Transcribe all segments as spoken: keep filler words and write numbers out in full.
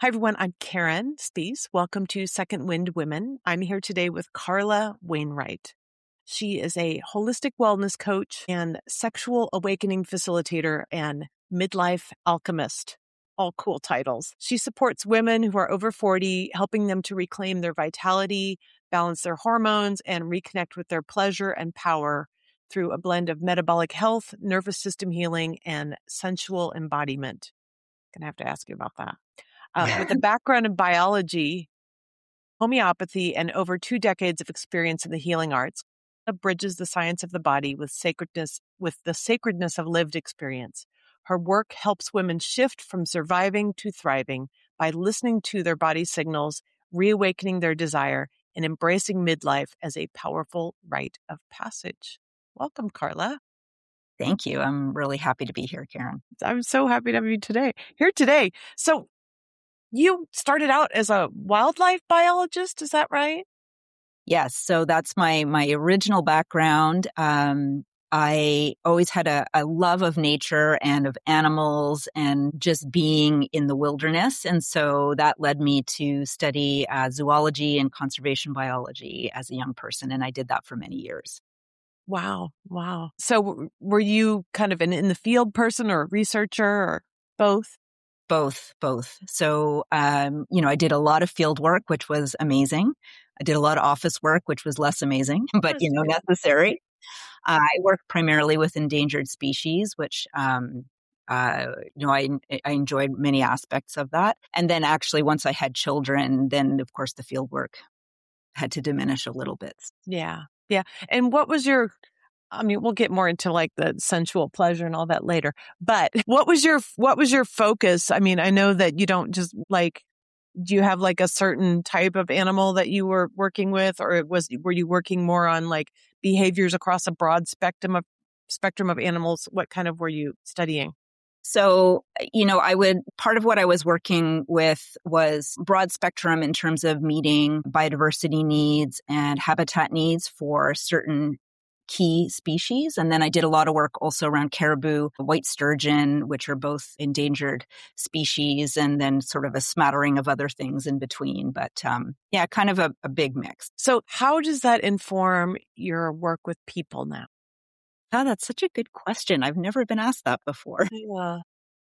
Hi, everyone. I'm Karen Spees. Welcome to Second Wind Women. I'm here today with Carla Wainwright. She is a holistic wellness coach and sexual awakening facilitator and midlife alchemist. All cool titles. She supports women who are over forty, helping them to reclaim their vitality, balance their hormones, and reconnect with their pleasure and power through a blend of metabolic health, nervous system healing, and sensual embodiment. Gonna have to ask you about that. Um, with a background in biology, homeopathy, and over two decades of experience in the healing arts, Carla bridges the science of the body with sacredness, with the sacredness of lived experience. Her work helps women shift from surviving to thriving by listening to their body signals, reawakening their desire, and embracing midlife as a powerful rite of passage. Welcome, Carla. Thank you. I'm really happy to be here, Karen. I'm so happy to have you today, here today. So you started out as a wildlife biologist, is that right? Yes. So that's my, my original background. Um, I always had a, a love of nature and of animals and just being in the wilderness. And so that led me to study uh, zoology and conservation biology as a young person. And I did that for many years. Wow. Wow. So w- were you kind of an in the field person or a researcher or both? Both, both. So, um, you know, I did a lot of field work, which was amazing. I did a lot of office work, which was less amazing, but, you know, necessary. Uh, I work primarily with endangered species, which, um, uh, you know, I, I enjoyed many aspects of that. And then actually, once I had children, then of course the field work had to diminish a little bit. Yeah. Yeah. And what was your, I mean, we'll get more into like the sensual pleasure and all that later, but what was your, what was your focus? I mean, I know that you don't just like, do you have like a certain type of animal that you were working with, or it was, were you working more on like behaviors across a broad spectrum of spectrum of animals? What kind of were you studying? So, you know, I would, part of what I was working with was broad spectrum in terms of meeting biodiversity needs and habitat needs for certain key species. And then I did a lot of work also around caribou, white sturgeon, which are both endangered species, and then sort of a smattering of other things in between. But um, yeah, kind of a, a big mix. So how does that inform your work with people now? Oh, that's such a good question. I've never been asked that before. Yeah.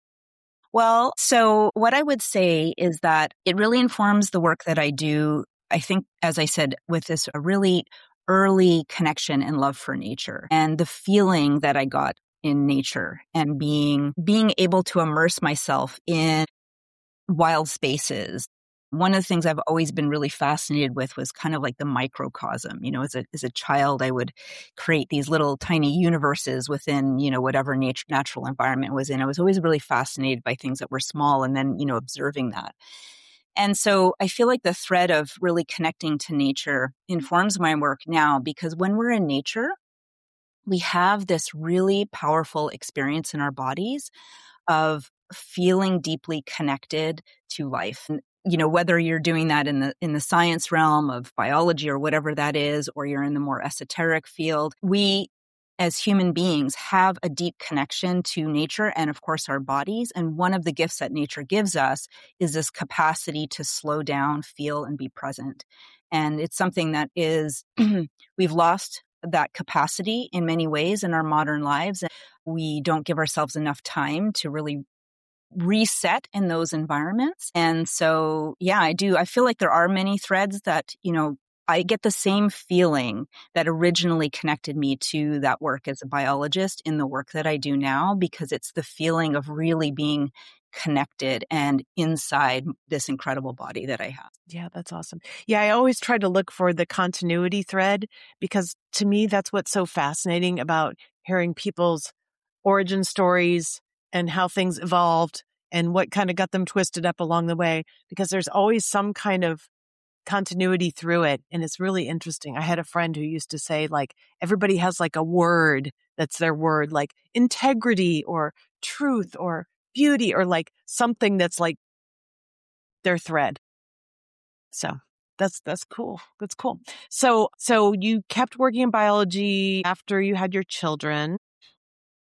Well, so what I would say is that it really informs the work that I do. I think, as I said, with this a really early connection and love for nature and the feeling that I got in nature and being, being able to immerse myself in wild spaces. One of the things I've always been really fascinated with was kind of like the microcosm. You know, as a as a child, I would create these little tiny universes within, you know, whatever nature, natural environment was in. I was always really fascinated by things that were small and then, you know, observing that. And so I feel like the thread of really connecting to nature informs my work now, because when we're in nature, we have this really powerful experience in our bodies of feeling deeply connected to life. And, you know, whether you're doing that in the in the science realm of biology or whatever that is, or you're in the more esoteric field, we as human beings have a deep connection to nature and of course our bodies. And one of the gifts that nature gives us is this capacity to slow down, feel, and be present. And it's something that is, we've lost that capacity in many ways in our modern lives. We don't give ourselves enough time to really reset in those environments. And so, yeah, I do. I feel like there are many threads that, you know, I get the same feeling that originally connected me to that work as a biologist in the work that I do now, because it's the feeling of really being connected and inside this incredible body that I have. Yeah, that's awesome. Yeah, I always try to look for the continuity thread because to me, that's what's so fascinating about hearing people's origin stories and how things evolved and what kind of got them twisted up along the way, because there's always some kind of continuity through it. And it's really interesting. I had a friend who used to say, like, everybody has like a word that's their word, like integrity or truth or beauty or like something that's like their thread. So that's, that's cool. That's cool. So, so you kept working in biology after you had your children.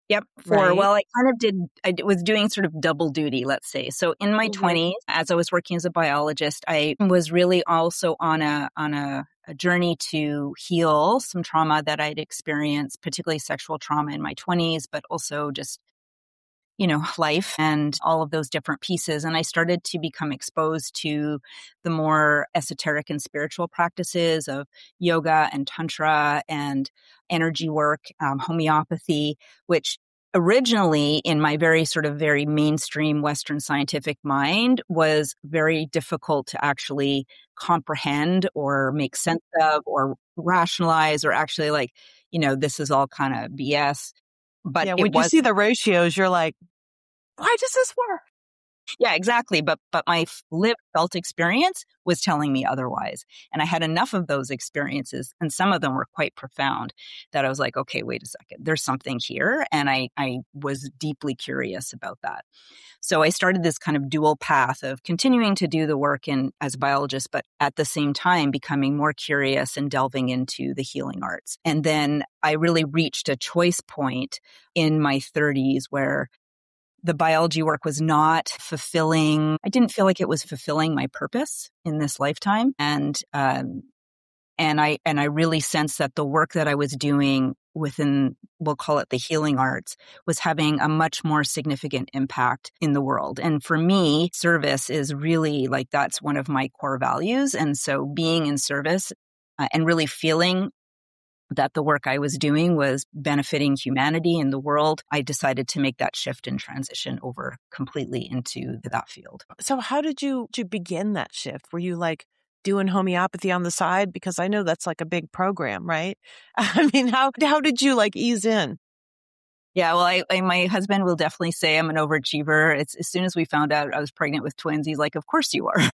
Yep. For, right? well, I kind of did, I d- was doing sort of double duty, let's say. So in my Hmm. twenties, as I was working as a biologist, I was really also on a, on a, a journey to heal some trauma that I'd experienced, particularly sexual trauma in my twenties, but also just, you know, life and all of those different pieces. And I started to become exposed to the more esoteric and spiritual practices of yoga and tantra and energy work, um, homeopathy, which originally in my very sort of very mainstream Western scientific mind was very difficult to actually comprehend or make sense of or rationalize or actually like, you know, this is all kind of B S. But Yeah. it When you was see the ratios, you're like, why does this work? Yeah, exactly. But but my f- lived felt experience was telling me otherwise. And I had enough of those experiences, and some of them were quite profound, that I was like, okay, wait a second, there's something here. And I, I was deeply curious about that. So I started this kind of dual path of continuing to do the work in as a biologist, but at the same time becoming more curious and delving into the healing arts. And then I really reached a choice point in my thirties where the biology work was not fulfilling. I didn't feel like it was fulfilling my purpose in this lifetime. And, um, and I, and I really sensed that the work that I was doing within, we'll call it the healing arts, was having a much more significant impact in the world. And for me, service is really like, that's one of my core values. And so being in service uh, and really feeling that the work I was doing was benefiting humanity and the world, I decided to make that shift and transition over completely into that field. So how did you, did you begin that shift? Were you like doing homeopathy on the side? Because I know that's like a big program, right? I mean, how, how did you like ease in? Yeah, well, I, I, my husband will definitely say I'm an overachiever. It's as soon as we found out I was pregnant with twins, he's like, "Of course you are."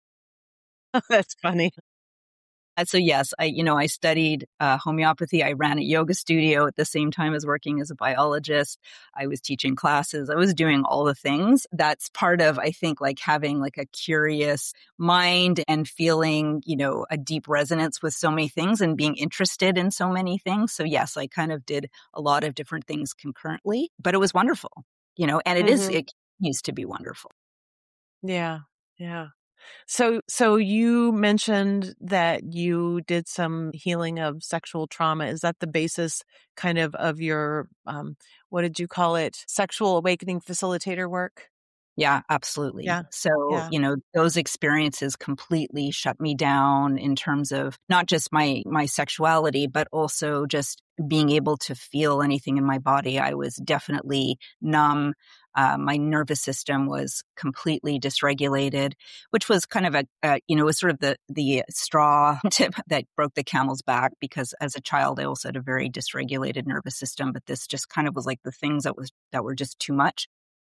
That's funny. And so yes, I, you know, I studied uh, homeopathy. I ran a yoga studio at the same time as working as a biologist. I was teaching classes. I was doing all the things. That's part of, I think, like having like a curious mind and feeling, you know, a deep resonance with so many things and being interested in so many things. So yes, I kind of did a lot of different things concurrently, but it was wonderful, you know, and it is, Hmm. it continues to be wonderful. Yeah. Yeah. So, so you mentioned that you did some healing of sexual trauma. Is that the basis kind of of your, um, what did you call it? Sexual awakening facilitator work? Yeah, absolutely. Yeah. So, Yeah. you know, those experiences completely shut me down in terms of not just my my sexuality, but also just being able to feel anything in my body. I was definitely numb. Uh, my nervous system was completely dysregulated, which was kind of a, a you know, was sort of the the straw tip that broke the camel's back. Because as a child, I also had a very dysregulated nervous system, but this just kind of was like the things that was that were just too much.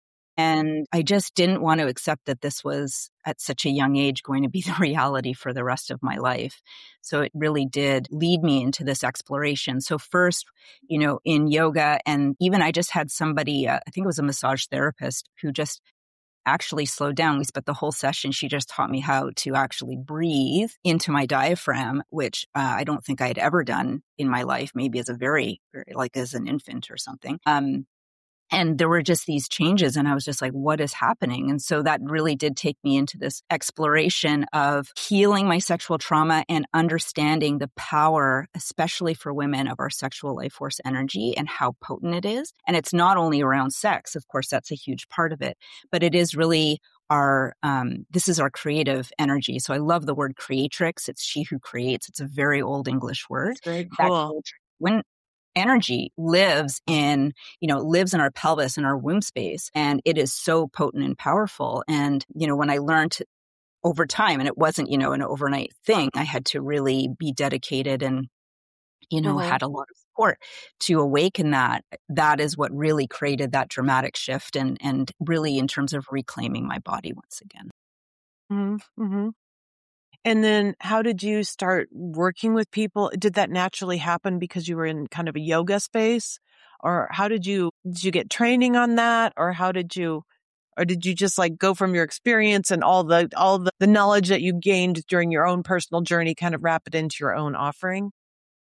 And I just didn't want to accept that this was at such a young age going to be the reality for the rest of my life. So it really did lead me into this exploration. So first, you know, in yoga, and even I just had somebody, uh, I think it was a massage therapist, who just actually slowed down. We spent the whole session. She just taught me how to actually breathe into my diaphragm, which uh, I don't think I had ever done in my life, maybe as a very, very like as an infant or something. Um, and there were just these changes, and I was just like, what is happening? And so that really did take me into this exploration of healing my sexual trauma and understanding the power, especially for women, of our sexual life force energy and how potent it is. And it's not only around sex. Of course, that's a huge part of it, but it is really our, um, this is our creative energy. So I love the word creatrix. It's she who creates. It's a very old English word. It's very That cool. creatrix, when energy lives in, you know, lives in our pelvis and our womb space. And it is so potent and powerful. And, you know, when I learned over time, and it wasn't, you know, an overnight thing, I had to really be dedicated and, you know, Hmm. had a lot of support to awaken that. That is what really created that dramatic shift and, and really in terms of reclaiming my body once again. Hmm. Hmm. And then how did you start working with people? Did that naturally happen because you were in kind of a yoga space? Or how did you, did you get training on that? Or how did you, or did you just like go from your experience and all the, all the, the knowledge that you gained during your own personal journey, kind of wrap it into your own offering?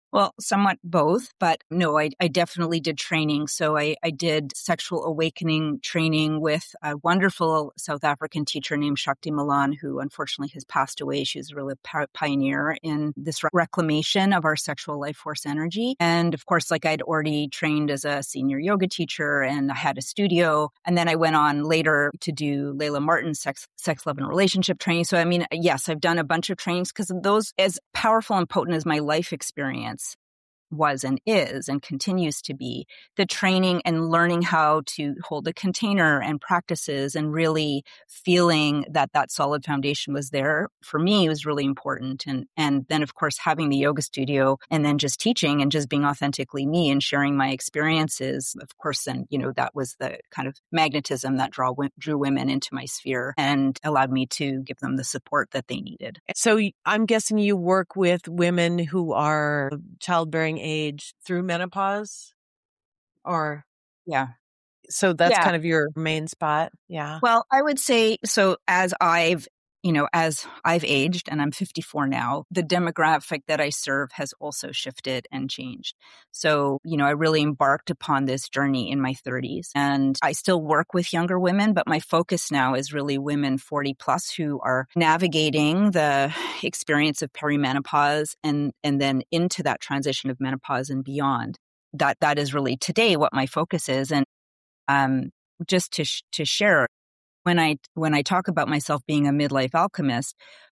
Well, somewhat both, but no, I, I definitely did training. So I, I did sexual awakening training with a wonderful South African teacher named Shakti Malan, who unfortunately has passed away. She was really a pioneer in this reclamation of our sexual life force energy. And of course, like I'd already trained as a senior yoga teacher and I had a studio. And then I went on later to do Layla Martin's sex, sex, love, and relationship training. So, I mean, yes, I've done a bunch of trainings because those, as powerful and potent as my life experience was and is and continues to be, the training and learning how to hold a container and practices and really feeling that that solid foundation was there for me was really important. And and then, of course, having the yoga studio and then just teaching and just being authentically me and sharing my experiences, of course, then, you know, that was the kind of magnetism that draw, drew women into my sphere and allowed me to give them the support that they needed. So I'm guessing you work with women who are childbearing age through menopause, or yeah. So that's yeah. kind of your main spot. Yeah. Well, I would say so as I've, you know, as I've aged and I'm fifty-four now, the demographic that I serve has also shifted and changed. So, you know, I really embarked upon this journey in my thirties and I still work with younger women, but my focus now is really women forty plus who are navigating the experience of perimenopause and, and then into that transition of menopause and beyond. That, that is really today what my focus is. And Um, just to sh- to share, when I when I talk about myself being a midlife alchemist,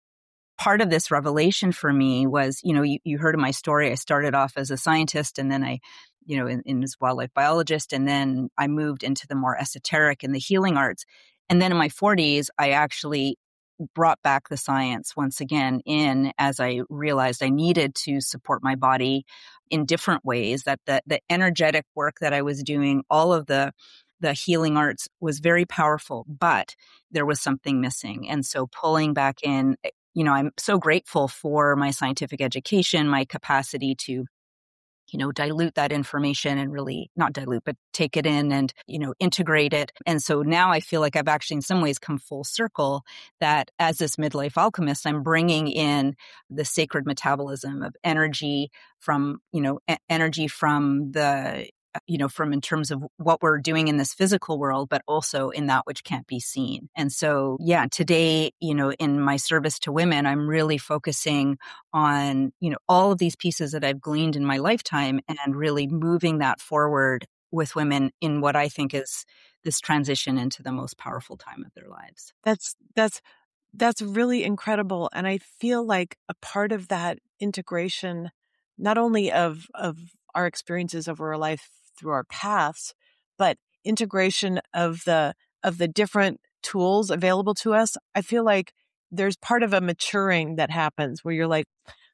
part of this revelation for me was, you know, you, you heard of my story. I started off as a scientist, and then I, you know, in, in as wildlife biologist, and then I moved into the more esoteric and the healing arts, and then in my forties, I actually brought back the science once again in as I realized I needed to support my body in different ways, that the, the energetic work that I was doing, all of the the healing arts was very powerful, but there was something missing. And so pulling back in, you know, I'm so grateful for my scientific education, my capacity to, you know, dilute that information and really not dilute, but take it in and, you know, integrate it. And so now I feel like I've actually in some ways come full circle that as this midlife alchemist, I'm bringing in the sacred metabolism of energy from, you know, e- energy from the, you know, from in terms of what we're doing in this physical world, but also in that which can't be seen. And so, yeah, today, you know, in my service to women, I'm really focusing on, you know, all of these pieces that I've gleaned in my lifetime and really moving that forward with women in what I think is this transition into the most powerful time of their lives. That's, that's, that's really incredible. And I feel like a part of that integration, not only of, of our experiences over our life through our paths, but integration of the, of the different tools available to us. I feel like there's part of a maturing that happens where you're like,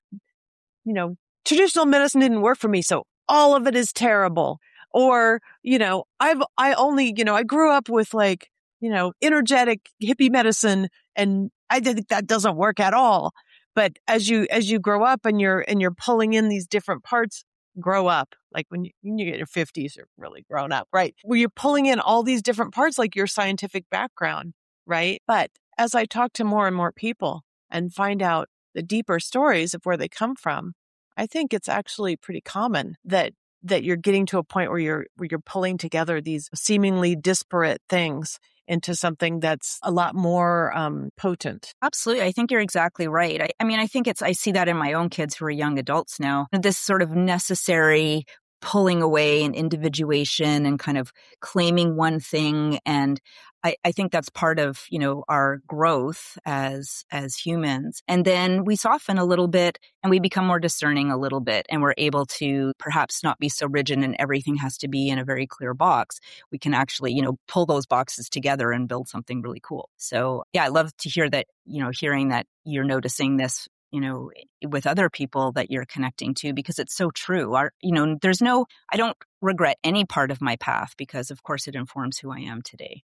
you know, traditional medicine didn't work for me, so all of it is terrible. Or, you know, I've, I only, you know, I grew up with like, you know, energetic hippie medicine and I think that doesn't work at all. But as you, as you grow up and you're, and you're pulling in these different parts, grow up. Like when you, when you get your fifties, you're really grown up, right? Where you're pulling in all these different parts, like your scientific background, right? But as I talk to more and more people and find out the deeper stories of where they come from, I think it's actually pretty common that that you're getting to a point where you're where you're pulling together these seemingly disparate things into something that's a lot more um, potent. Absolutely. I think you're exactly right. I, I mean, I think it's, I see that in my own kids who are young adults now, this sort of necessary pulling away and individuation and kind of claiming one thing. And I, I think that's part of, you know, our growth as, as humans. And then we soften a little bit and we become more discerning a little bit and we're able to perhaps not be so rigid and everything has to be in a very clear box. We can actually, you know, pull those boxes together and build something really cool. So yeah, I love to hear that, you know, hearing that you're noticing this, you know, with other people that you're connecting to, because it's so true. Our, you know, there's no, I don't regret any part of my path because of course it informs who I am today.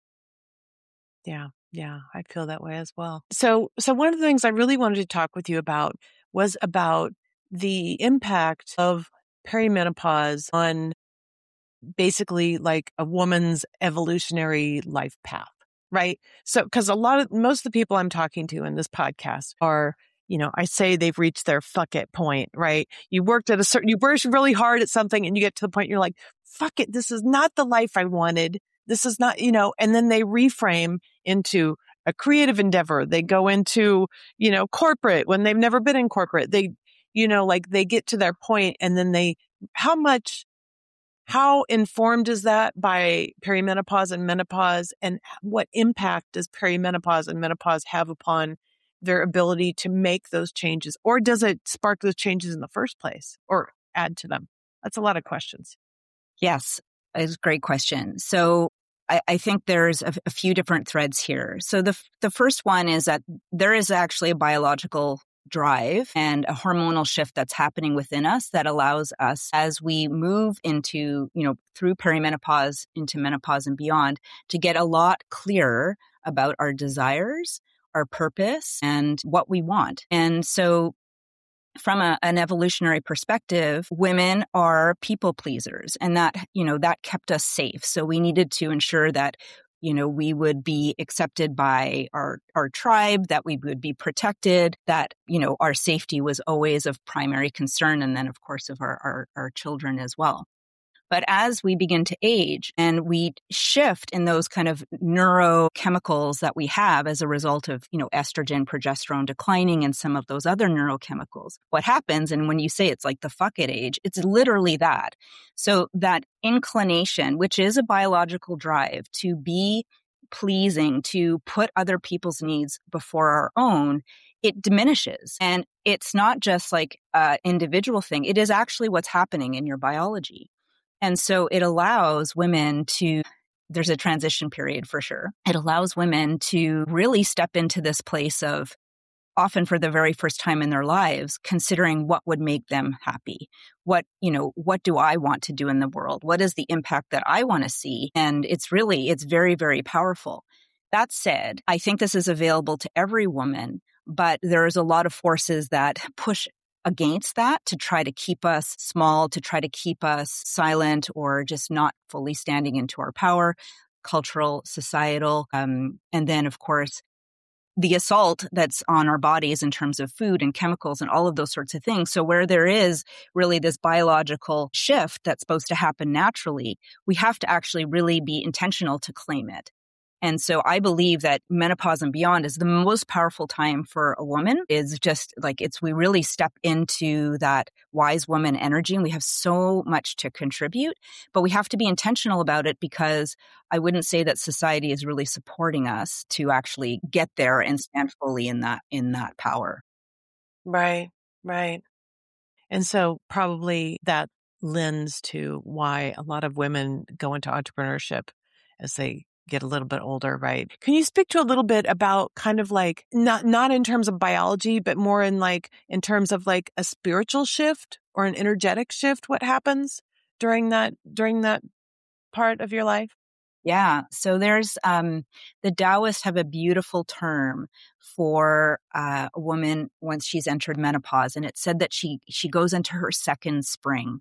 Yeah. Yeah. I feel that way as well. So, so one of the things I really wanted to talk with you about was about the impact of perimenopause on basically like a woman's evolutionary life path, right? So, cause a lot of, most of the people I'm talking to in this podcast are you know, I say they've reached their fuck it point, right? You worked at a certain, you worked really hard at something and you get to the point you're like, fuck it, this is not the life I wanted. This is not, you know, and then they reframe into a creative endeavor. They go into, you know, corporate when they've never been in corporate. They, you know, like they get to their point and then they, how much, how informed is that by perimenopause and menopause, and what impact does perimenopause and menopause have upon their ability to make those changes? Or does it spark those changes in the first place or add to them? That's a lot of questions. Yes, it's a great question. So I, I think there's a, a few different threads here. So the the first one is that there is actually a biological drive and a hormonal shift that's happening within us that allows us, as we move into, you know, through perimenopause into menopause and beyond, to get a lot clearer about our desires, our purpose, and what we want. And so from a, an evolutionary perspective, women are people pleasers, and that, you know, that kept us safe. So we needed to ensure that, you know, we would be accepted by our, our tribe, that we would be protected, that, you know, our safety was always of primary concern. And then, of course, of our, our, our children as well. But as we begin to age and we shift in those kind of neurochemicals that we have as a result of, you know, estrogen, progesterone declining and some of those other neurochemicals, what happens, and when you say it's like the fuck it age, it's literally that. So that inclination, which is a biological drive to be pleasing, to put other people's needs before our own, it diminishes. And it's not just like an individual thing. It is actually what's happening in your biology. And so it allows women to, there's a transition period for sure. It allows women to really step into this place of, often for the very first time in their lives, considering what would make them happy. What, you know, what do I want to do in the world? What is the impact that I want to see? And it's really, it's very, very powerful. That said, I think this is available to every woman, but there's a lot of forces that push against that to try to keep us small, to try to keep us silent, or just not fully standing into our power, cultural, societal. Um, and then, of course, the assault that's on our bodies in terms of food and chemicals and all of those sorts of things. So where there is really this biological shift that's supposed to happen naturally, we have to actually really be intentional to claim it. And so I believe that menopause and beyond is the most powerful time for a woman. Is just like it's, we really step into that wise woman energy, and we have so much to contribute, but we have to be intentional about it, because I wouldn't say that society is really supporting us to actually get there and stand fully in that, in that power. Right, right. And so probably that lends to why a lot of women go into entrepreneurship as they get a little bit older, right? Can you speak to a little bit about kind of like, not not in terms of biology, but more in like, in terms of like a spiritual shift or an energetic shift? What happens during that, during that part of your life? Yeah. So there's, um, the Taoists have a beautiful term for uh, a woman once she's entered menopause. And it said that she, she goes into her second spring.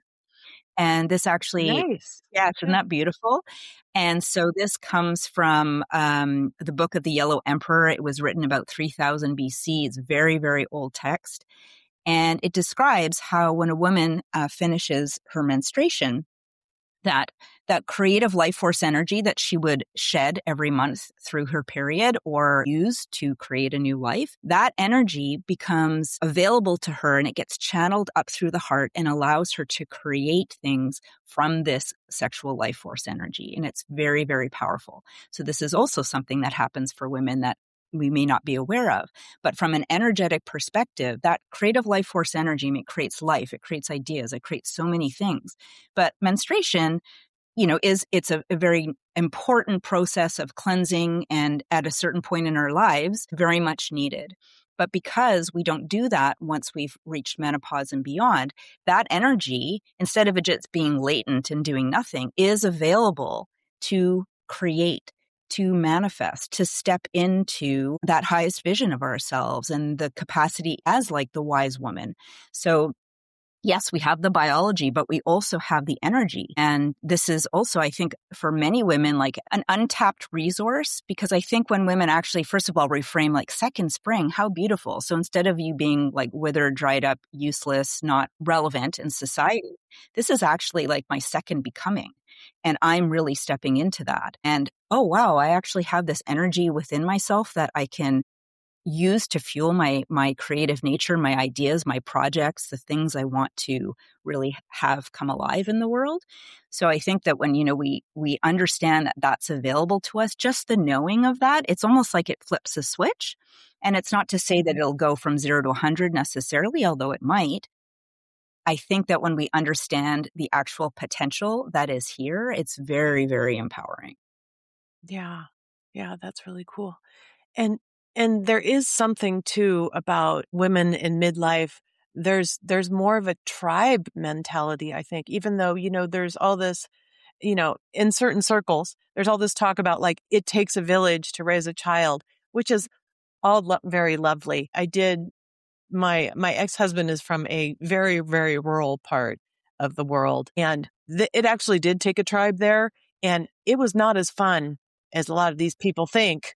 And this actually, Nice. yeah, isn't that beautiful? And so this comes from um, the Book of the Yellow Emperor. It was written about three thousand B C. It's very, very old text. And it describes how when a woman uh, finishes her menstruation, that that creative life force energy that she would shed every month through her period or use to create a new life, that energy becomes available to her, and it gets channeled up through the heart and allows her to create things from this sexual life force energy. And it's very, very powerful. So this is also something that happens for women that we may not be aware of. But from an energetic perspective, that creative life force energy it creates life, it creates ideas, it creates so many things. But menstruation, you know, is it's a, a very important process of cleansing, and at a certain point in our lives, very much needed. But because we don't do that once we've reached menopause and beyond, that energy, instead of it just being latent and doing nothing, is available to create, to manifest, to step into that highest vision of ourselves and the capacity as like the wise woman. So yes, we have the biology, but we also have the energy. And this is also, I think, for many women, like an untapped resource, because I think when women actually, first of all, reframe like second spring, how beautiful. So instead of you being like withered, dried up, useless, not relevant in society, this is actually like my second becoming. And I'm really stepping into that. And oh, wow, I actually have this energy within myself that I can use to fuel my my creative nature, my ideas, my projects, the things I want to really have come alive in the world. So I think that when, you know, we we understand that that's available to us, just the knowing of that, it's almost like it flips a switch. And it's not to say that it'll go from zero to one hundred necessarily, although it might. I think that when we understand the actual potential that is here, it's very, very empowering. Yeah. Yeah, that's really cool. And and there is something too about women in midlife. There's there's more of a tribe mentality, I think, even though, you know, there's all this, you know, in certain circles, there's all this talk about like it takes a village to raise a child, which is all lo- very lovely. I did my my ex-husband is from a very, very rural part of the world, and th- it actually did take a tribe there, and it was not as fun as a lot of these people think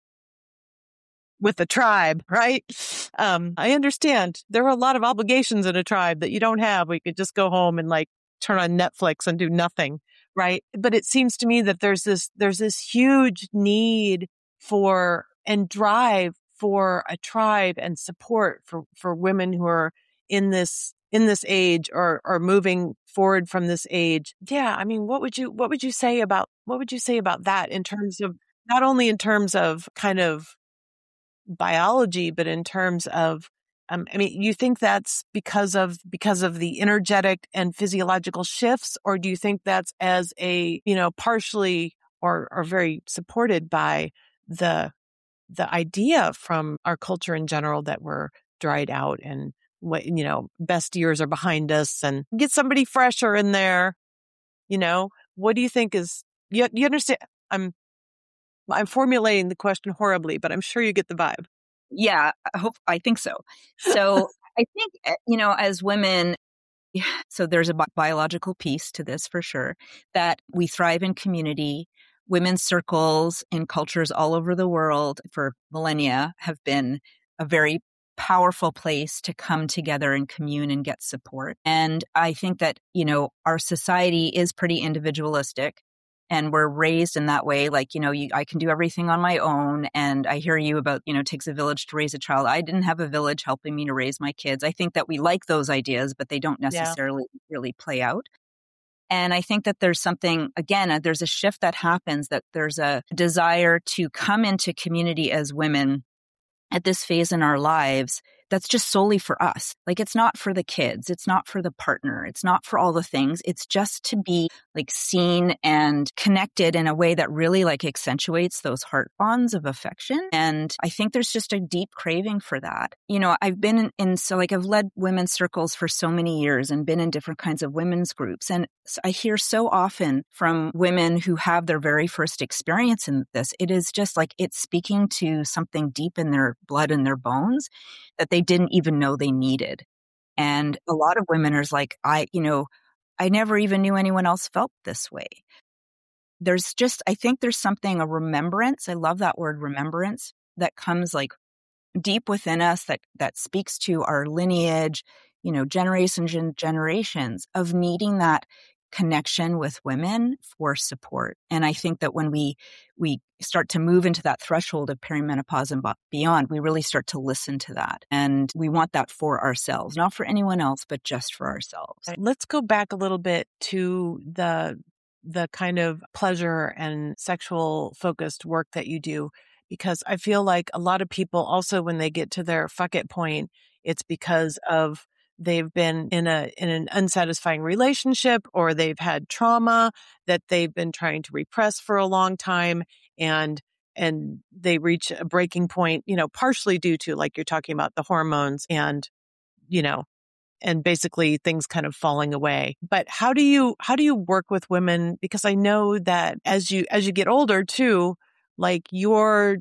with the tribe, right? Um, I understand there are a lot of obligations in a tribe that you don't have. We could just go home and like turn on Netflix and do nothing, right? But it seems to me that there's this, there's this huge need for and drive for a tribe and support for, for women who are in this, in this age or, or moving forward from this age. Yeah. I mean, what would you, what would you say about, what would you say about that in terms of, not only in terms of kind of biology, but in terms of, um, I mean, you think that's because of because of the energetic and physiological shifts, or do you think that's as a, you know, partially or or very supported by the the idea from our culture in general that we're dried out and what, you know, best years are behind us and get somebody fresher in there, you know? What do you think is you, you understand? I'm I'm formulating the question horribly, but I'm sure you get the vibe. Yeah, I hope I think so. So I think, eh, you know, as women, so there's a bi- biological piece to this for sure, that we thrive in community. Women's circles in cultures all over the world for millennia have been a very powerful place to come together and commune and get support. And I think that, you know, our society is pretty individualistic. And we're raised in that way, like, you know, you, I can do everything on my own. And I hear you about, you know, it takes a village to raise a child. I didn't have a village helping me to raise my kids. I think that we like those ideas, but they don't Yeah. necessarily really play out. And I think that there's something, again, uh, there's a shift that happens, that there's a desire to come into community as women at this phase in our lives that's just solely for us. Like, it's not for the kids. It's not for the partner. It's not for all the things. It's just to be like seen and connected in a way that really like accentuates those heart bonds of affection. And I think there's just a deep craving for that. You know, I've been in, in so like I've led women's circles for so many years and been in different kinds of women's groups. And I hear so often from women who have their very first experience in this, it is just like it's speaking to something deep in their blood and their bones that they didn't even know they needed. And a lot of women are like, I, you know, I never even knew anyone else felt this way. There's just, I think there's something, a remembrance. I love that word remembrance that comes like deep within us that, that speaks to our lineage, you know, generations and generations of needing that connection with women for support. And I think that when we we start to move into that threshold of perimenopause and beyond, we really start to listen to that. And we want that for ourselves, not for anyone else, but just for ourselves. Let's go back a little bit to the the kind of pleasure and sexual focused work that you do, because I feel like a lot of people also, when they get to their fuck it point, it's because of they've been in a in an unsatisfying relationship, or they've had trauma that they've been trying to repress for a long time, and and they reach a breaking point, you know, partially due to, like you're talking about, the hormones and, you know, and basically things kind of falling away. But how do you how do you work with women? Because I know that as you as you get older too, like you're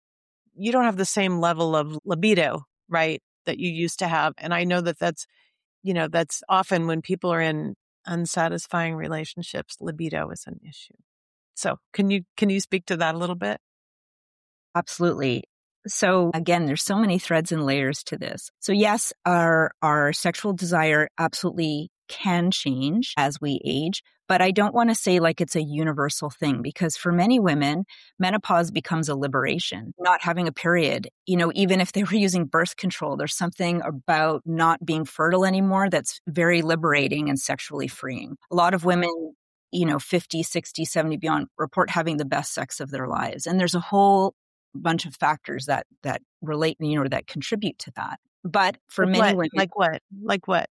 you don't have the same level of libido, right, that you used to have. And I know that that's you know, that's often when people are in unsatisfying relationships, libido is an issue. So can you, can you speak to that a little bit? Absolutely. So again, there's so many threads and layers to this. So yes, our, our sexual desire absolutely can change as we age, but I don't want to say like it's a universal thing, because for many women, menopause becomes a liberation. Not having a period, you know, even if they were using birth control, there's something about not being fertile anymore that's very liberating and sexually freeing. A lot of women, you know, fifty, sixty, seventy beyond report having the best sex of their lives. And there's a whole bunch of factors that that relate, you know, that contribute to that. But for like many what? women, like what? Like what?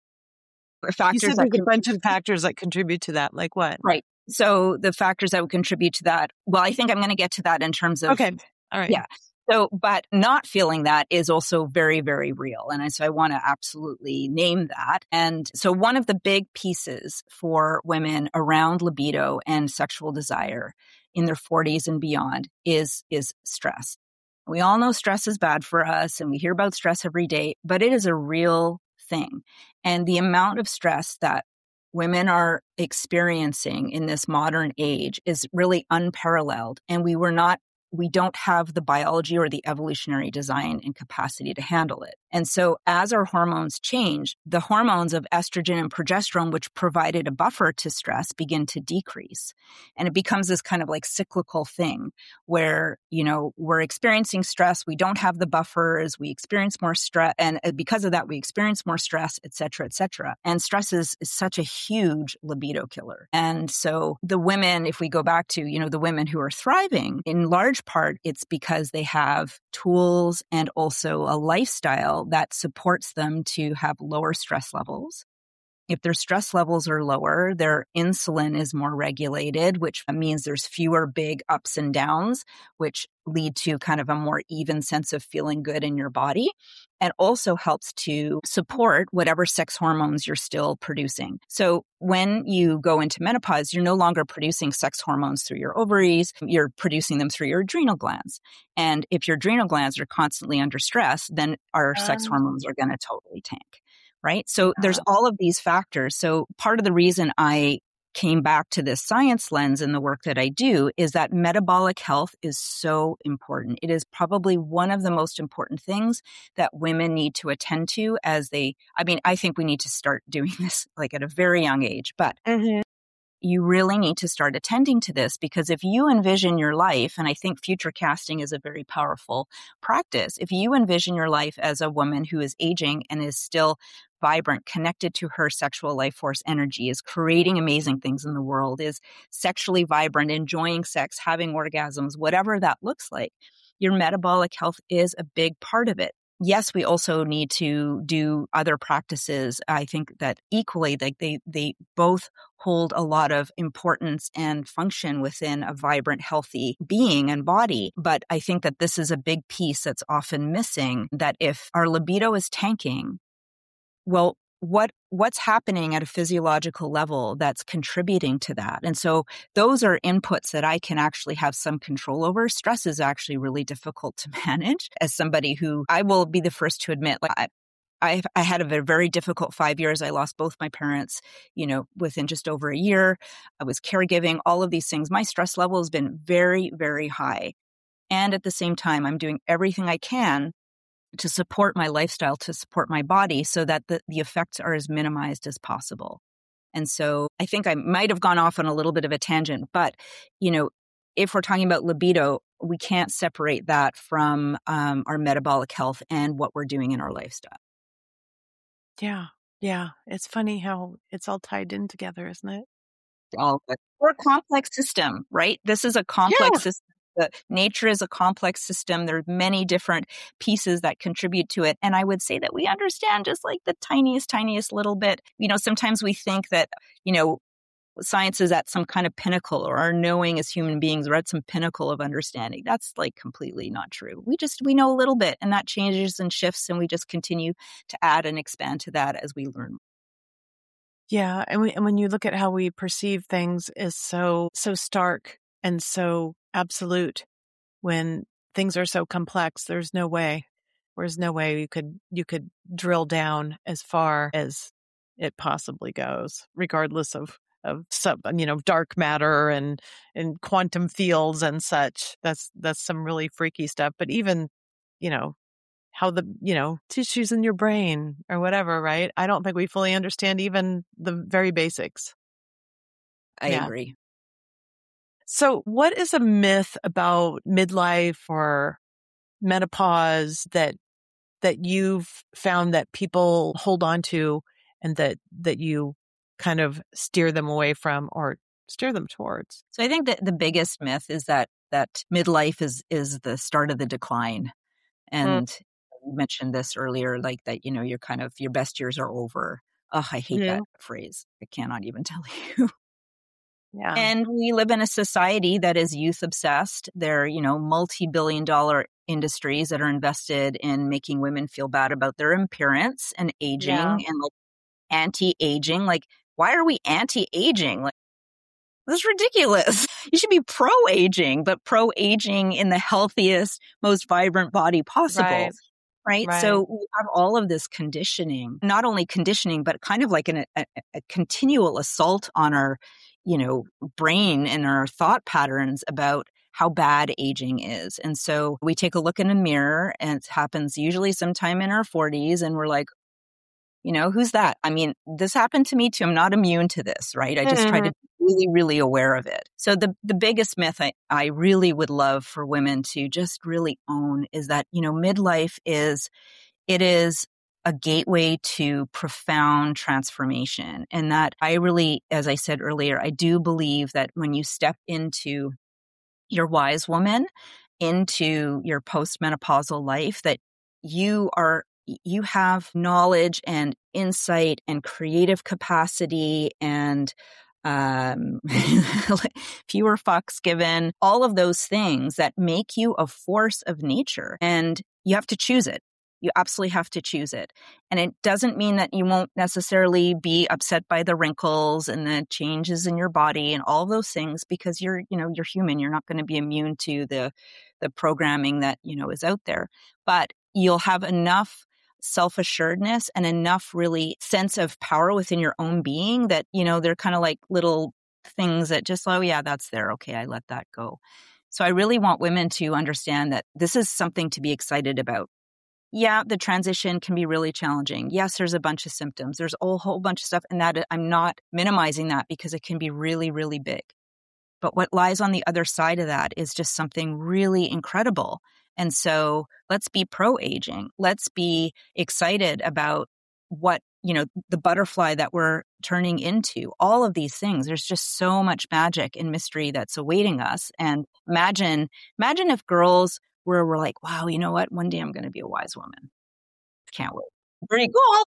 Factors you said that there's can, a bunch of factors that contribute to that. Like what? Right. So the factors that would contribute to that. Well, I think I'm going to get to that in terms of. Okay. All right. Yeah. So, but not feeling that is also very, very real. And so I want to absolutely name that. And so one of the big pieces for women around libido and sexual desire in their forties and beyond is, is stress. We all know stress is bad for us and we hear about stress every day, but it is a real thing. And the amount of stress that women are experiencing in this modern age is really unparalleled. And we were not we don't have the biology or the evolutionary design and capacity to handle it. And so as our hormones change, the hormones of estrogen and progesterone, which provided a buffer to stress, begin to decrease. And it becomes this kind of like cyclical thing where, you know, we're experiencing stress. We don't have the buffers. We experience more stress. And because of that, we experience more stress, et cetera, et cetera. And stress is, is such a huge libido killer. And so the women, if we go back to, you know, the women who are thriving, in large part, it's because they have tools and also a lifestyle that supports them to have lower stress levels. If their stress levels are lower, their insulin is more regulated, which means there's fewer big ups and downs, which lead to kind of a more even sense of feeling good in your body, and also helps to support whatever sex hormones you're still producing. So when you go into menopause, you're no longer producing sex hormones through your ovaries, you're producing them through your adrenal glands. And if your adrenal glands are constantly under stress, then our um, sex hormones are going to totally tank. Right? So yeah. There's all of these factors. So part of the reason I came back to this science lens in the work that I do is that metabolic health is so important. It is probably one of the most important things that women need to attend to as they, I mean, I think we need to start doing this like at a very young age, but mm-hmm. you really need to start attending to this, because if you envision your life, and I think future casting is a very powerful practice, if you envision your life as a woman who is aging and is still vibrant, connected to her sexual life force energy, is creating amazing things in the world, is sexually vibrant, enjoying sex, having orgasms, whatever that looks like, your metabolic health is a big part of it. Yes, we also need to do other practices. I think that equally, like they, they both hold a lot of importance and function within a vibrant, healthy being and body. But I think that this is a big piece that's often missing, that if our libido is tanking, well, what what's happening at a physiological level that's contributing to that? And so those are inputs that I can actually have some control over. Stress is actually really difficult to manage. As somebody who, I will be the first to admit, like I, I, I had a very difficult five years. I lost both my parents, you know, within just over a year. I was caregiving, all of these things. My stress level has been very, very high. And at the same time, I'm doing everything I can to support my lifestyle, to support my body, so that the, the effects are as minimized as possible. And so I think I might have gone off on a little bit of a tangent, but, you know, if we're talking about libido, we can't separate that from um, our metabolic health and what we're doing in our lifestyle. Yeah. Yeah. It's funny how it's all tied in together, isn't it? All of it. We're a complex system, right? This is a complex yeah. system. The nature is a complex system. There are many different pieces that contribute to it. And I would say that we understand just like the tiniest, tiniest little bit. You know, sometimes we think that, you know, science is at some kind of pinnacle, or our knowing as human beings are at some pinnacle of understanding. That's like completely not true. We just, we know a little bit, and that changes and shifts, and we just continue to add and expand to that as we learn. Yeah. And, we, and when you look at how we perceive things is so, so stark and so absolute. When things are so complex, there's no way Whereas no way you could, you could drill down as far as it possibly goes, regardless of, of some, you know, dark matter and, and quantum fields and such. That's, that's some really freaky stuff. But even, you know, how the, you know, tissues in your brain or whatever, right? I don't think we fully understand even the very basics. I Yeah. agree. So what is a myth about midlife or menopause that, that you've found that people hold on to and that, that you kind of steer them away from or steer them towards? So I think that the biggest myth is that, that midlife is, is the start of the decline. And Mm. you mentioned this earlier, like that, you know, you're kind of, your best years are over. Oh, I hate Yeah. that phrase. I cannot even tell you. Yeah. And we live in a society that is youth obsessed. There are, you know, multi-billion dollar industries that are invested in making women feel bad about their appearance and aging Yeah. and like anti-aging. Like, why are we anti-aging? Like, that's ridiculous. You should be pro-aging, but pro-aging in the healthiest, most vibrant body possible. Right. Right. Right. So we have all of this conditioning, not only conditioning, but kind of like an, a, a continual assault on our, you know, brain and our thought patterns about how bad aging is. And so we take a look in a mirror, and it happens usually sometime in our forties, and we're like, you know, who's that? I mean, this happened to me too. I'm not immune to this, right? I just try to be really, really aware of it. So the, the biggest myth I, I really would love for women to just really own is that, you know, midlife is, it is a gateway to profound transformation. And that I really, as I said earlier, I do believe that when you step into your wise woman, into your postmenopausal life, that you are you have knowledge and insight and creative capacity and um, fewer fucks given, all of those things that make you a force of nature. And you have to choose it. You absolutely have to choose it. And it doesn't mean that you won't necessarily be upset by the wrinkles and the changes in your body and all those things, because you're, you know, you're human. You're not going to be immune to the, the programming that, you know, is out there. But you'll have enough self-assuredness and enough really sense of power within your own being that, you know, they're kind of like little things that just, oh yeah, that's there. Okay, I let that go. So I really want women to understand that this is something to be excited about. Yeah, the transition can be really challenging. Yes, there's a bunch of symptoms. There's a whole bunch of stuff, and that I'm not minimizing that because it can be really, really big. But what lies on the other side of that is just something really incredible. And so let's be pro-aging. Let's be excited about what, you know, the butterfly that we're turning into, all of these things. There's just so much magic and mystery that's awaiting us. And imagine, imagine if girls were, were like, wow, you know what? One day I'm going to be a wise woman. Can't wait. Pretty cool.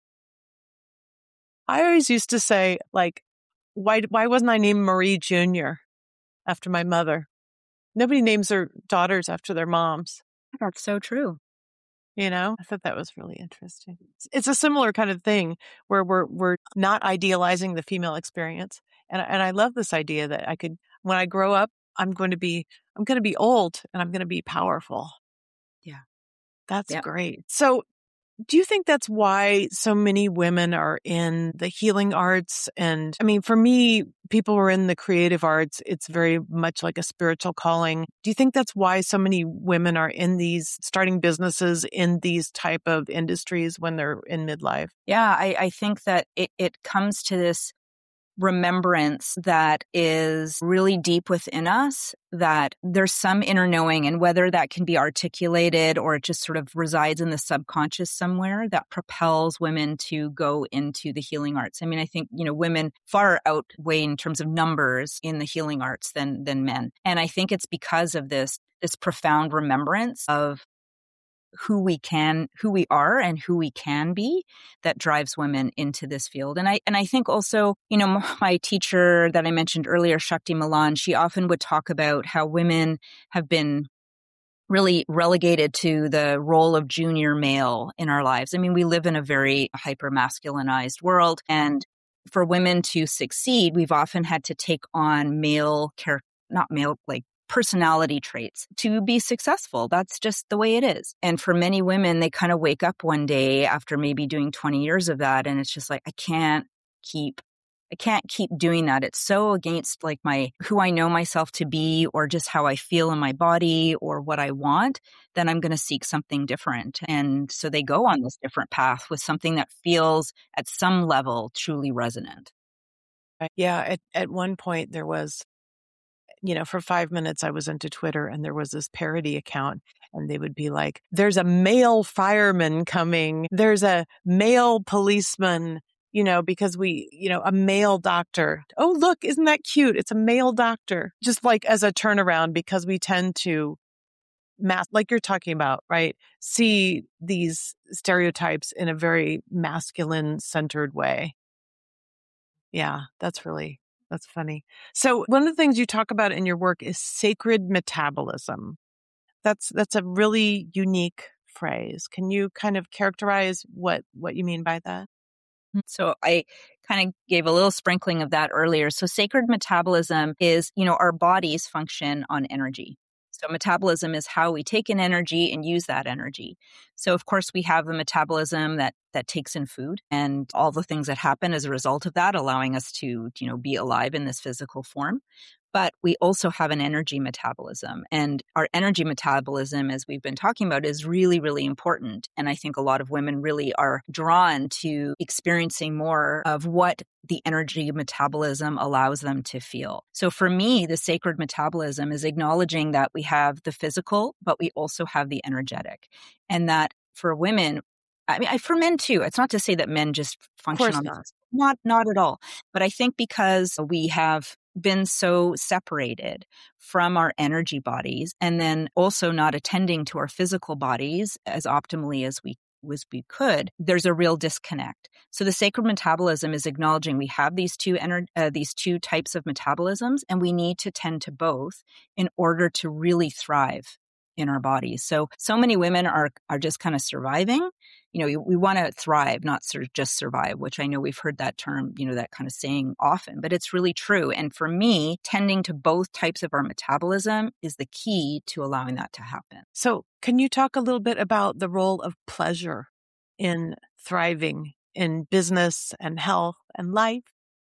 I always used to say, like, why, why wasn't I named Marie Junior after my mother? Nobody names their daughters after their moms. That's so true. You know, I thought that was really interesting. It's a similar kind of thing where we're, we're not idealizing the female experience. And, and I love this idea that I could, when I grow up, I'm going to be, I'm going to be old and I'm going to be powerful. Yeah. That's Yep. great. So do you think that's why so many women are in the healing arts? And I mean, for me, people who are in the creative arts, it's very much like a spiritual calling. Do you think that's why so many women are in these, starting businesses in these type of industries when they're in midlife? Yeah, I, I think that it, it comes to this remembrance that is really deep within us, that there's some inner knowing, and whether that can be articulated or it just sort of resides in the subconscious somewhere, that propels women to go into the healing arts. I mean, I think, you know, women far outweigh in terms of numbers in the healing arts than than men. And I think it's because of this this profound remembrance of who we can, who we are and who we can be, that drives women into this field. And I, and I think also, you know, my teacher that I mentioned earlier, Shakti Malan, she often would talk about how women have been really relegated to the role of junior male in our lives. I mean, we live in a very hyper masculinized world, and for women to succeed, we've often had to take on male character, not male, like personality traits to be successful. That's just the way it is. And for many women, they kind of wake up one day after maybe doing twenty years of that. And it's just like, I can't keep I can't keep doing that. It's so against like my, who I know myself to be, or just how I feel in my body or what I want, then I'm going to seek something different. And so they go on this different path with something that feels at some level truly resonant. Yeah. At, at one point there was, you know, for five minutes I was into Twitter and there was this parody account and they would be like, there's a male fireman coming. There's a male policeman. You know, because we, you know, a male doctor. Oh, look, isn't that cute? It's a male doctor. Just like as a turnaround, because we tend to mass, like you're talking about, right? See these stereotypes in a very masculine centered way. Yeah, that's really, that's funny. So one of the things you talk about in your work is sacred metabolism. That's, that's a really unique phrase. Can you kind of characterize what, what you mean by that? So I kind of gave a little sprinkling of that earlier. So sacred metabolism is, you know, our bodies function on energy. So metabolism is how we take in energy and use that energy. So of course we have the metabolism that that takes in food and all the things that happen as a result of that, allowing us to, you know, be alive in this physical form. But we also have an energy metabolism. And our energy metabolism, as we've been talking about, is really, really important. And I think a lot of women really are drawn to experiencing more of what the energy metabolism allows them to feel. So for me, the sacred metabolism is acknowledging that we have the physical, but we also have the energetic. And that for women, I mean, for men too, it's not to say that men just function on not. Not, not at all. But I think because we have been so separated from our energy bodies and then also not attending to our physical bodies as optimally as we as we could, there's a real disconnect. So the sacred metabolism is acknowledging we have these two ener- uh, these two types of metabolisms, and we need to tend to both in order to really thrive in our bodies. So, so many women are are just kind of surviving. You know, we, we want to thrive, not sort of just survive, which I know we've heard that term, you know, that kind of saying often, but it's really true. And for me, tending to both types of our metabolism is the key to allowing that to happen. So can you talk a little bit about the role of pleasure in thriving in business and health and life?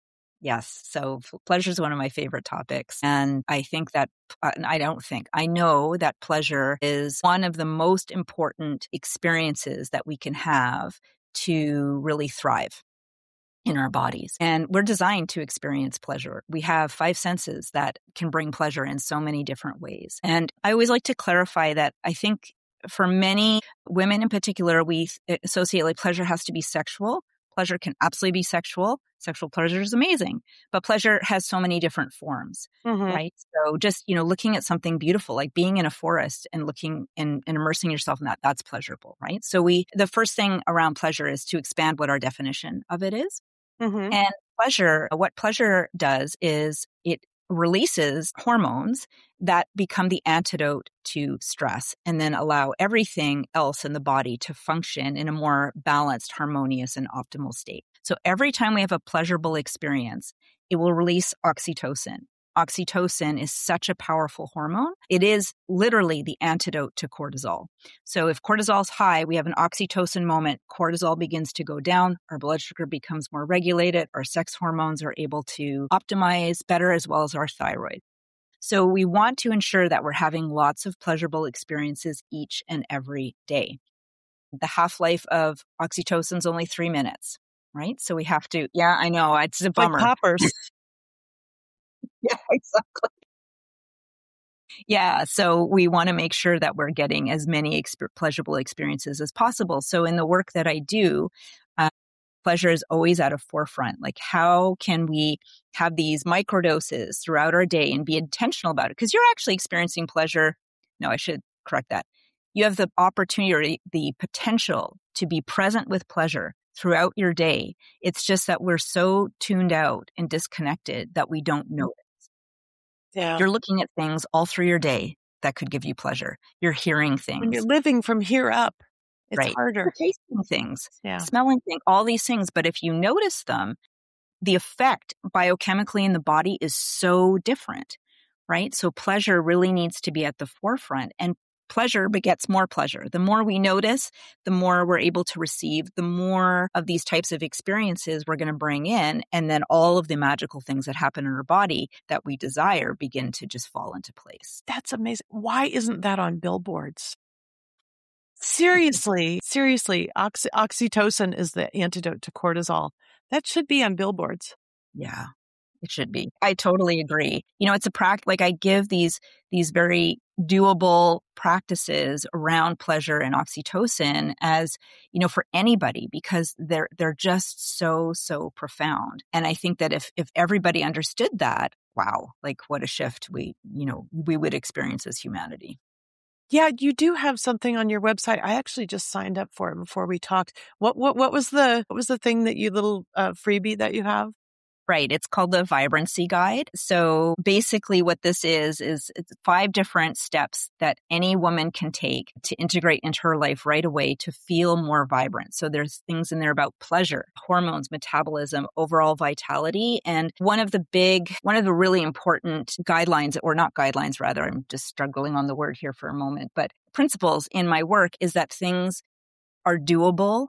Yes. So pleasure is one of my favorite topics. And I think that, uh, I don't think, I know that pleasure is one of the most important experiences that we can have to really thrive in our bodies. And we're designed to experience pleasure. We have five senses that can bring pleasure in so many different ways. And I always like to clarify that I think for many women in particular, we associate like pleasure has to be sexual. Pleasure can absolutely be sexual. Sexual pleasure is amazing, but pleasure has so many different forms, mm-hmm. right? So just, you know, looking at something beautiful, like being in a forest and looking and, and immersing yourself in that, that's pleasurable, right? So we, the first thing around pleasure is to expand what our definition of it is. Mm-hmm. And pleasure, what pleasure does is it releases hormones that become the antidote to stress and then allow everything else in the body to function in a more balanced, harmonious, and optimal state. So every time we have a pleasurable experience, it will release oxytocin. Oxytocin is such a powerful hormone. It is literally the antidote to cortisol. So if cortisol is high, we have an oxytocin moment, cortisol begins to go down, our blood sugar becomes more regulated, our sex hormones are able to optimize better as well as our thyroid. So we want to ensure that we're having lots of pleasurable experiences each and every day. The half-life of oxytocin is only three minutes, right? So we have to, yeah, I know, it's a bummer. Like poppers. Yeah, exactly. Yeah, so we want to make sure that we're getting as many exp- pleasurable experiences as possible. So in the work that I do, uh, pleasure is always at a forefront. Like, how can we have these microdoses throughout our day and be intentional about it? Because you're actually experiencing pleasure. No, I should correct that. You have the opportunity or the potential to be present with pleasure throughout your day. It's just that we're so tuned out and disconnected that we don't notice. Yeah. You're looking at things all through your day that could give you pleasure. You're hearing things. When you're living from here up, it's right. harder. You're tasting things, yeah. smelling things, all these things. But if you notice them, the effect biochemically in the body is so different. right? So pleasure really needs to be at the forefront, and pleasure begets more pleasure. The more we notice, the more we're able to receive, the more of these types of experiences we're going to bring in. And then all of the magical things that happen in our body that we desire begin to just fall into place. That's amazing. Why isn't that on billboards? Seriously, seriously, oxy- oxytocin is the antidote to cortisol. That should be on billboards. Yeah, it should be. I totally agree. You know, it's a practice, like I give these, these very doable practices around pleasure and oxytocin as, you know, for anybody, because they're, they're just so, so profound. And I think that if, if everybody understood that, wow, like what a shift we, you know, we would experience as humanity. Yeah, you do have something on your website. I actually just signed up for it before we talked. What what what was the what was the thing that you little uh, freebie that you have? Right. It's called the Vibrancy Guide. So basically what this is, is it's five different steps that any woman can take to integrate into her life right away to feel more vibrant. So there's things in there about pleasure, hormones, metabolism, overall vitality. And one of the big, one of the really important guidelines, or not guidelines, rather, I'm just struggling on the word here for a moment, but principles in my work is that things are doable.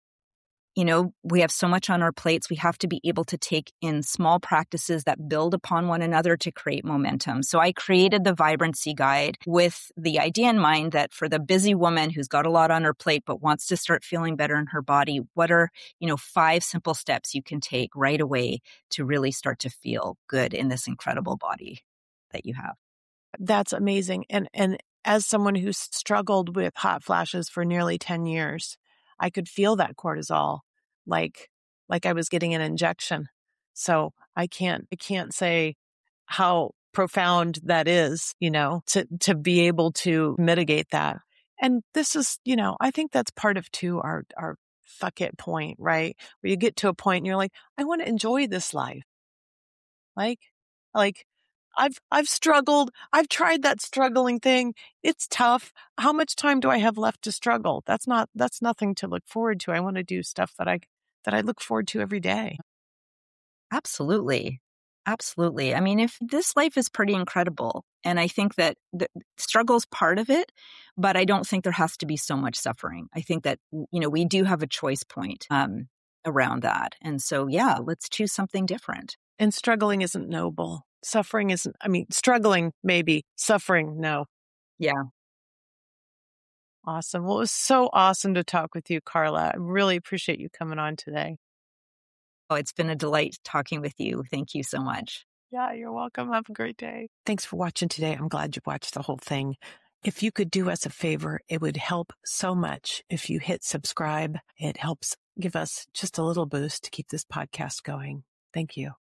You know, we have so much on our plates. We have to be able to take in small practices that build upon one another to create momentum. So I created the Vibrancy Guide with the idea in mind that for the busy woman who's got a lot on her plate but wants to start feeling better in her body, what are, you know, five simple steps you can take right away to really start to feel good in this incredible body that you have? That's amazing. And and as someone who's struggled with hot flashes for nearly ten years, I could feel that cortisol like like I was getting an injection. So I can't I can't say how profound that is, you know, to to be able to mitigate that. And this is, you know, I think that's part of too our our fuck it point, right? Where you get to a point and you're like, I want to enjoy this life. Like like I've I've struggled. I've tried that struggling thing. It's tough. How much time do I have left to struggle? That's not that's nothing to look forward to. I want to do stuff that I that I look forward to every day. Absolutely. Absolutely. I mean, if this life is pretty incredible, and I think that the struggle's part of it, but I don't think there has to be so much suffering. I think that, you know, we do have a choice point um, around that. And so, yeah, let's choose something different. And struggling isn't noble. Suffering isn't, I mean, struggling maybe, suffering, no. Yeah. Awesome. Well, it was so awesome to talk with you, Carla. I really appreciate you coming on today. Oh, it's been a delight talking with you. Thank you so much. Yeah, you're welcome. Have a great day. Thanks for watching today. I'm glad you watched the whole thing. If you could do us a favor, it would help so much if you hit subscribe. It helps give us just a little boost to keep this podcast going. Thank you.